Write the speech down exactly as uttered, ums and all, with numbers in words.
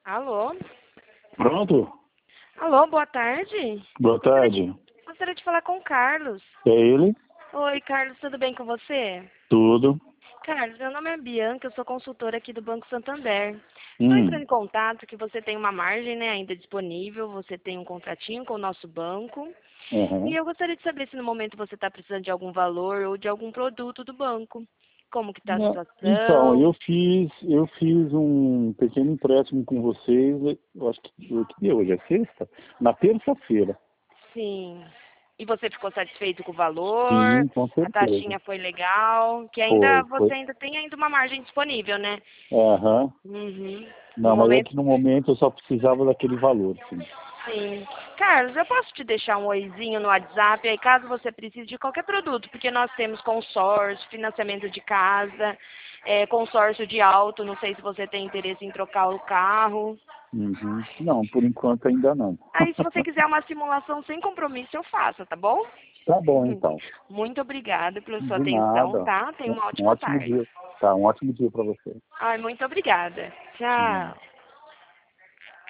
Alô? Pronto? Alô, boa tarde. Boa tarde. Gostaria de falar com o Carlos. É ele? Oi, Carlos, tudo bem com você? Tudo. Carlos, meu nome é Bianca, eu sou consultora aqui do Banco Santander. Estou entrando Hum. em contato que você tem uma margem, né, ainda disponível, você tem um contratinho com o nosso banco. E Uhum. eu gostaria de saber se no momento você está precisando de algum valor ou de algum produto do banco. Como que está a Não, então, situação? eu fiz, eu fiz um pequeno empréstimo com vocês, eu acho que, o que deu hoje é sexta? Na terça-feira. Sim. E você ficou satisfeito com o valor? Sim, com A certeza. taxinha foi legal? Que ainda Foi, foi. você ainda tem ainda uma margem disponível, né? Aham. Uhum. No Não, mas é momento, que no momento eu só precisava daquele valor, sim. sim. Carlos, eu posso te deixar um oizinho no WhatsApp aí caso você precise de qualquer produto, porque nós temos consórcio, financiamento de casa, é, consórcio de auto, não sei se você tem interesse em trocar o carro. Uhum. Não, por enquanto ainda não. Aí, se você quiser uma simulação sem compromisso, eu faço, tá bom? Tá bom, então. Muito obrigada pela sua De atenção, nada. tá? Tenha Um uma um ótima ótimo tarde. dia. Tá, um ótimo dia para você. Ai, muito obrigada. De nada. Tchau.